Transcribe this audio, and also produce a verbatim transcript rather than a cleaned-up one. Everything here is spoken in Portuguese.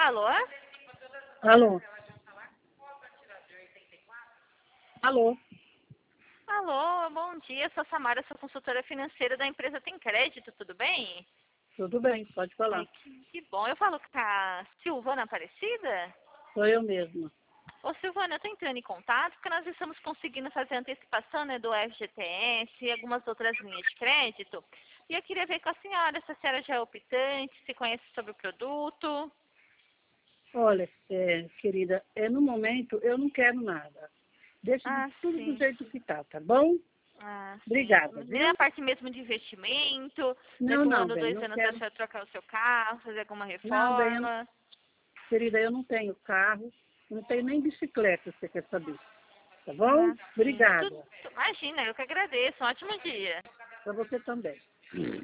Alô? Alô? Alô? Alô, bom dia. Sou a Samara, sou consultora financeira da empresa Tem Crédito, tudo bem? Tudo bem, pode falar. Ai, que, que bom. Eu falo com a Silvana Aparecida? Sou eu mesma. Ô, Silvana, eu tô entrando em contato porque nós estamos conseguindo fazer antecipação, né, do F G T S e algumas outras linhas de crédito. E eu queria ver com a senhora se a senhora já é optante, se conhece sobre o produto. Olha, é, querida, é, no momento eu não quero nada. Deixa de Ah, tudo do sim. jeito que tá, tá bom? Ah, sim. Obrigada, Nem a viu? parte mesmo de investimento, Não, daqui um não, ano, bem, dois não anos a quero. senhora trocar o seu carro, fazer alguma Não, bem, eu- reforma. querida, eu não tenho carro, não tenho nem bicicleta, se você quer saber. Tá bom? Ah, sim. Tudo, Obrigada. imagina, eu que agradeço. Um ótimo dia. Para você também.